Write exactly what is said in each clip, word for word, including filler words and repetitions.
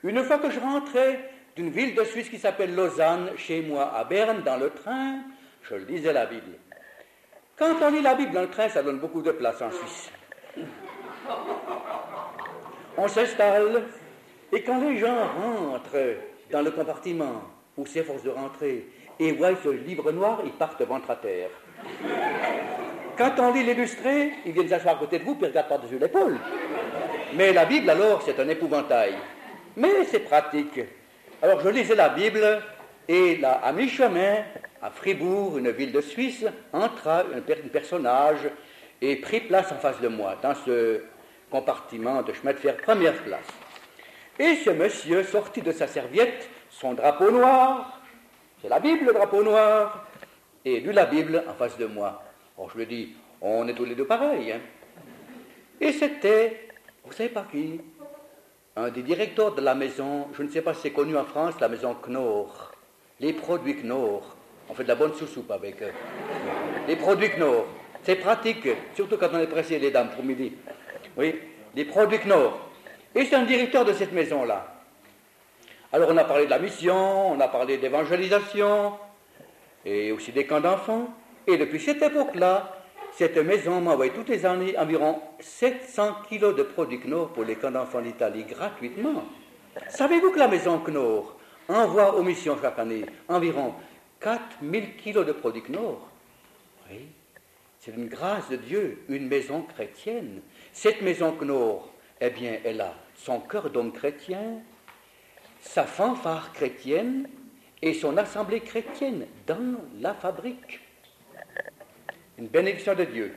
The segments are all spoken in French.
Une fois que je rentrais d'une ville de Suisse qui s'appelle Lausanne, chez moi à Berne, dans le train, je lisais la Bible. Quand on lit la Bible dans le train, ça donne beaucoup de place en Suisse. On s'installe, et quand les gens rentrent dans le compartiment où s'efforcent de rentrer et voient ce livre noir, ils partent ventre à terre. Quand on lit l'illustré, ils viennent s'asseoir à côté de vous puis ils regardent par-dessus l'épaule. Mais la Bible, alors, c'est un épouvantail. Mais c'est pratique. Alors, je lisais la Bible, et là, à mi-chemin, à Fribourg, une ville de Suisse, entra un, per- un personnage et prit place en face de moi, dans ce compartiment de chemin de fer, première classe. Et ce monsieur sortit de sa serviette son drapeau noir, c'est la Bible, le drapeau noir, et lut la Bible en face de moi. Alors je lui ai dit, on est tous les deux pareils. Hein. Et c'était, vous savez pas qui? Un des directeurs de la maison, je ne sais pas si c'est connu en France, la maison Knorr. Les produits Knorr. On fait de la bonne sous-soupe avec eux. Les produits Knorr. C'est pratique, surtout quand on est pressé, les dames, pour midi. Oui, les produits Knorr. Et c'est un directeur de cette maison-là. Alors on a parlé de la mission, on a parlé d'évangélisation, et aussi des camps d'enfants. Et depuis cette époque-là, cette maison m'envoie toutes les années environ sept cents kilos de produits Knorr pour les camps d'enfants d'Italie, gratuitement. Savez-vous que la maison Knorr envoie aux missions chaque année environ quatre mille kilos de produits Knorr? Oui, c'est une grâce de Dieu, une maison chrétienne. Cette maison Knorr, eh bien, elle a son cœur d'homme chrétien, sa fanfare chrétienne et son assemblée chrétienne dans la fabrique. Une bénédiction de Dieu.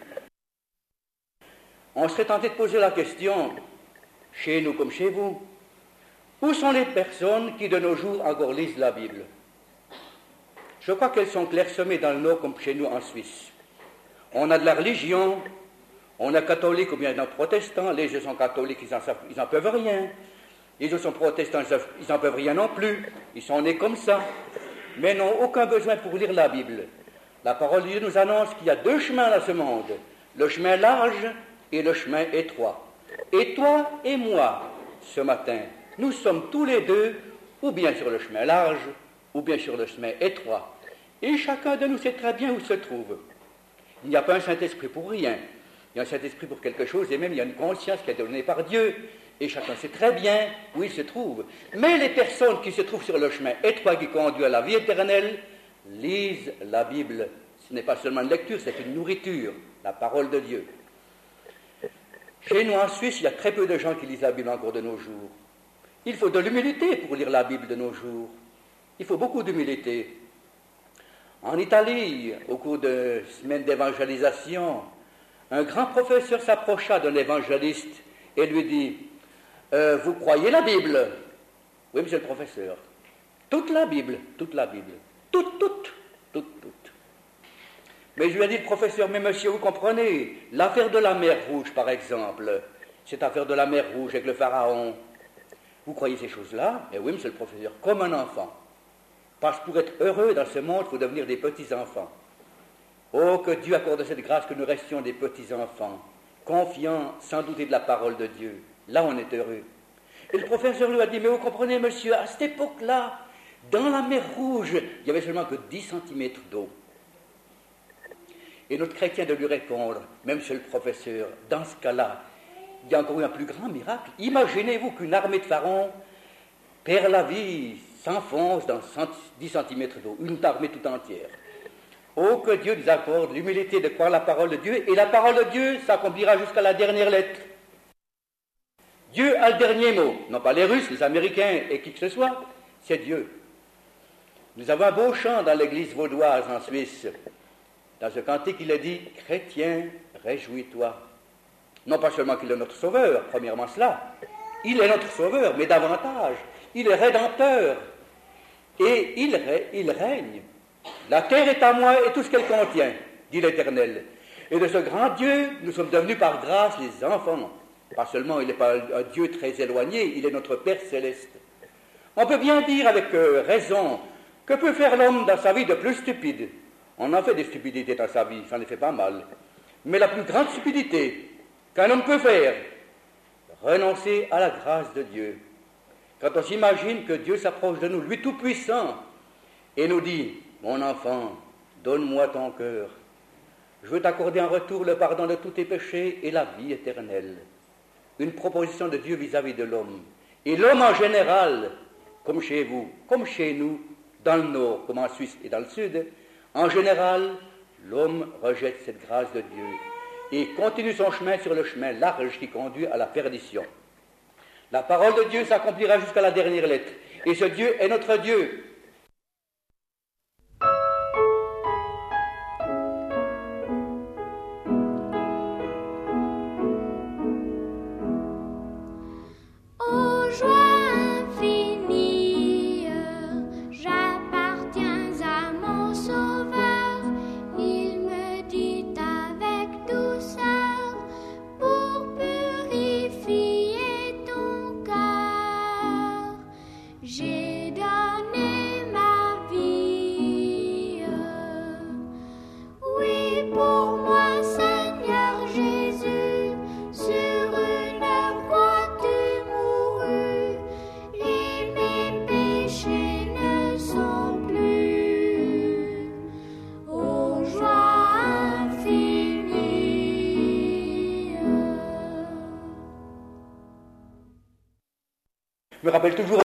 On serait tenté de poser la question, chez nous comme chez vous, où sont les personnes qui de nos jours encore lisent la Bible? Je crois qu'elles sont clairsemées dans le Nord comme chez nous en Suisse. On a de la religion, on a catholique ou bien non protestants, les uns sont catholiques, ils n'en peuvent rien. Les autres sont protestants, ils n'en peuvent rien non plus. Ils sont nés comme ça, mais n'ont aucun besoin pour lire la Bible. La parole de Dieu nous annonce qu'il y a deux chemins dans ce monde, le chemin large et le chemin étroit. Et toi et moi, ce matin, nous sommes tous les deux ou bien sur le chemin large ou bien sur le chemin étroit. Et chacun de nous sait très bien où il se trouve. Il n'y a pas un Saint-Esprit pour rien. Il y a un Saint-Esprit pour quelque chose, et même il y a une conscience qui a été donnée par Dieu, et chacun sait très bien où il se trouve. Mais les personnes qui se trouvent sur le chemin étroit qui conduit à la vie éternelle lisent la Bible. Ce n'est pas seulement une lecture, c'est une nourriture, la parole de Dieu. Chez nous en Suisse, il y a très peu de gens qui lisent la Bible encore de nos jours. Il faut de l'humilité pour lire la Bible de nos jours. Il faut beaucoup d'humilité. En Italie, au cours de semaines d'évangélisation, un grand professeur s'approcha d'un évangéliste et lui dit euh, « Vous croyez la Bible ?» ?»« Oui, monsieur le professeur. »« Toute la Bible, toute la Bible. Toute, toute, toute, toute. » Mais je lui ai dit, le professeur, « Mais monsieur, vous comprenez, l'affaire de la mer Rouge, par exemple, cette affaire de la mer Rouge avec le Pharaon, vous croyez ces choses-là ?» ?»« Eh oui, monsieur le professeur, comme un enfant. Parce que pour être heureux dans ce monde, il faut devenir des petits-enfants. Oh, que Dieu accorde cette grâce que nous restions des petits-enfants, confiants, sans douter de la parole de Dieu. Là, on est heureux. Et le professeur lui a dit, mais vous comprenez, monsieur, à cette époque-là, dans la mer Rouge, il n'y avait seulement que dix centimètres d'eau. Et notre chrétien de lui répondre, même monsieur le professeur, dans ce cas-là, il y a encore eu un plus grand miracle. Imaginez-vous qu'une armée de pharaons perd la vie, s'enfonce dans dix centimètres d'eau, une armée tout entière. Oh, que Dieu nous accorde l'humilité de croire la parole de Dieu, et la parole de Dieu s'accomplira jusqu'à la dernière lettre. Dieu a le dernier mot, non pas les Russes, les Américains et qui que ce soit, c'est Dieu. Nous avons un beau chant dans l'église vaudoise en Suisse. Dans ce cantique, il est dit « Chrétien, réjouis-toi ». Non pas seulement qu'il est notre sauveur, premièrement cela, il est notre sauveur, mais davantage, il est rédempteur, et il, ré, il règne. La terre est à moi et tout ce qu'elle contient, dit l'Éternel. Et de ce grand Dieu, nous sommes devenus par grâce les enfants. Pas seulement, il n'est pas un Dieu très éloigné, il est notre Père céleste. On peut bien dire avec euh, raison que peut faire l'homme dans sa vie de plus stupide. On en fait des stupidités dans sa vie, ça en fait pas mal. Mais la plus grande stupidité qu'un homme peut faire, renoncer à la grâce de Dieu. Quand on s'imagine que Dieu s'approche de nous, lui tout-puissant, et nous dit, mon enfant, donne-moi ton cœur, je veux t'accorder en retour le pardon de tous tes péchés et la vie éternelle. Une proposition de Dieu vis-à-vis de l'homme. Et l'homme en général, comme chez vous, comme chez nous, dans le nord, comme en Suisse et dans le sud, en général, l'homme rejette cette grâce de Dieu et continue son chemin sur le chemin large qui conduit à la perdition. La parole de Dieu s'accomplira jusqu'à la dernière lettre. Et ce Dieu est notre Dieu. Je me rappelle toujours